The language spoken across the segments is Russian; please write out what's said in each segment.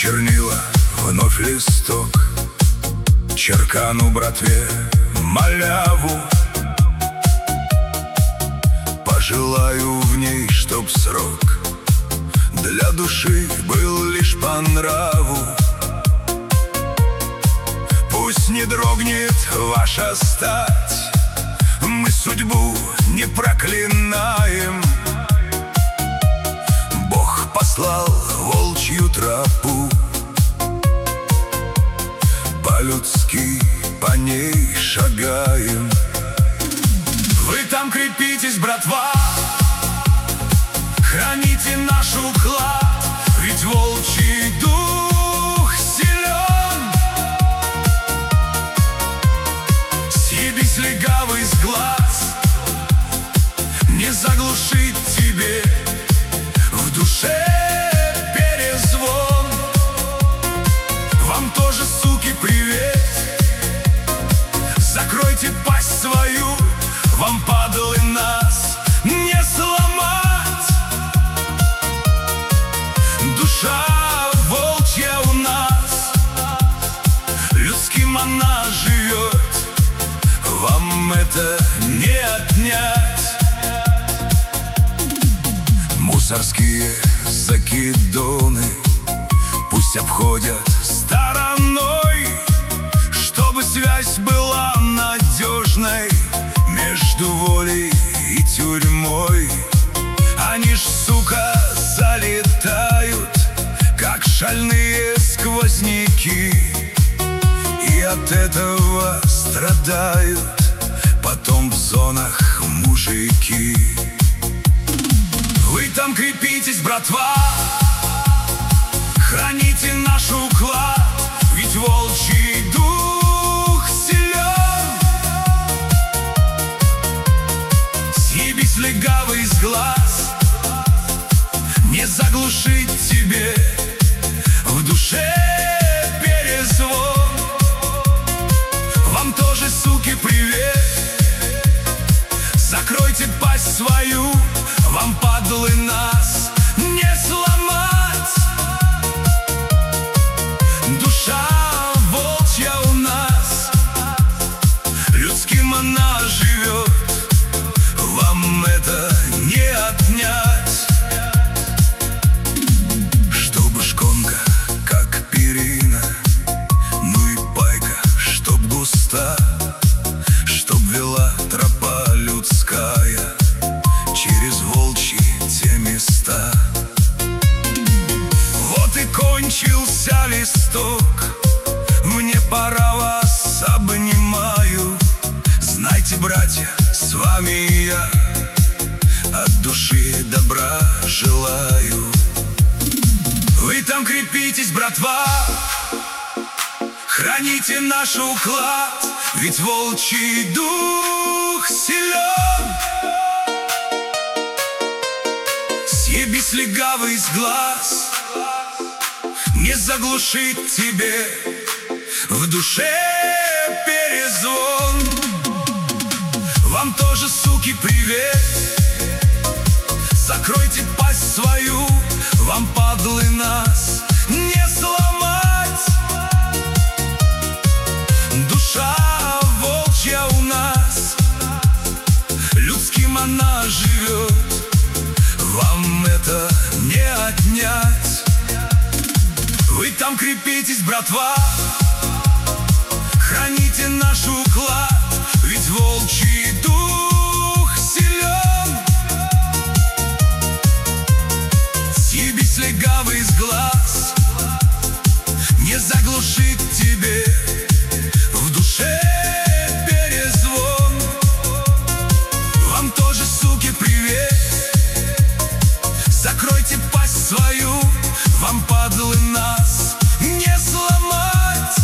чернила, вновь листок. Черкану братве маляву, пожелаю в ней, чтоб срок для души был лишь по нраву. Пусть не дрогнет ваша стать, мы судьбу не проклинаем. Бог послал волчью тропу, по-людски по ней шагаем. Вы там крепитесь, братва, храните наш уклад, ведь волчий дух силен. Съебись, легавый, с глаз, не заглушить тебе в душе перезвон. Вам тоже, суки, привет, закройте пасть свою, вам, падлы, нас не сломать. Душа волчья у нас, людским она живет, вам это не отнять. Мусорские закидоны пусть обходят стороной, чтобы связь была надежной между волей и тюрьмой. Они ж, сука, залетают, как шальные сквозняки, и от этого страдают потом в зонах мужики. Вы там крепитесь, братва, храните наш уклад, ведь волчий дух силен. Съебись, легавый, с глаз, не заглушить тебе в душе перезвон. Вам тоже, суки, привет, закройте пасть свою, вам, падлы, нас не сломать. Душа волчья у нас, людским она живет, вам это не отнять. Чтобы шконка, как перина, ну и пайка, чтоб густа, чтоб вела тропа людская через волчьи те места. Вот и кончился листок, мне пора, вас обнимаю. Знайте, братья, с вами я от души добра желаю. Вы там крепитесь, братва, храните наш уклад, ведь волчий дух силен. Съебись, легавый, с глаз, не заглушить тебе в душе перезвон. Вам тоже, суки, привет, закройте пасть свою, вам, падлы, нас не сломать. Душа волчья у нас, людским она живет, вам это не отнять. Вы там крепитесь, братва, храните наш уклад, ведь волчий дух силен. Съебись, легавый, с глаз, не заглушить тебе в душе перезвон. Вам тоже, суки, привет, закройте пасть свою, вам, падлы, нас не сломать.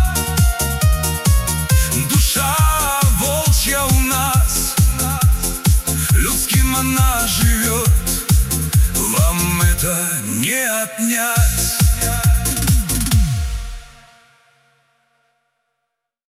Душа волчья у нас, людским она живет, вам это не отнять.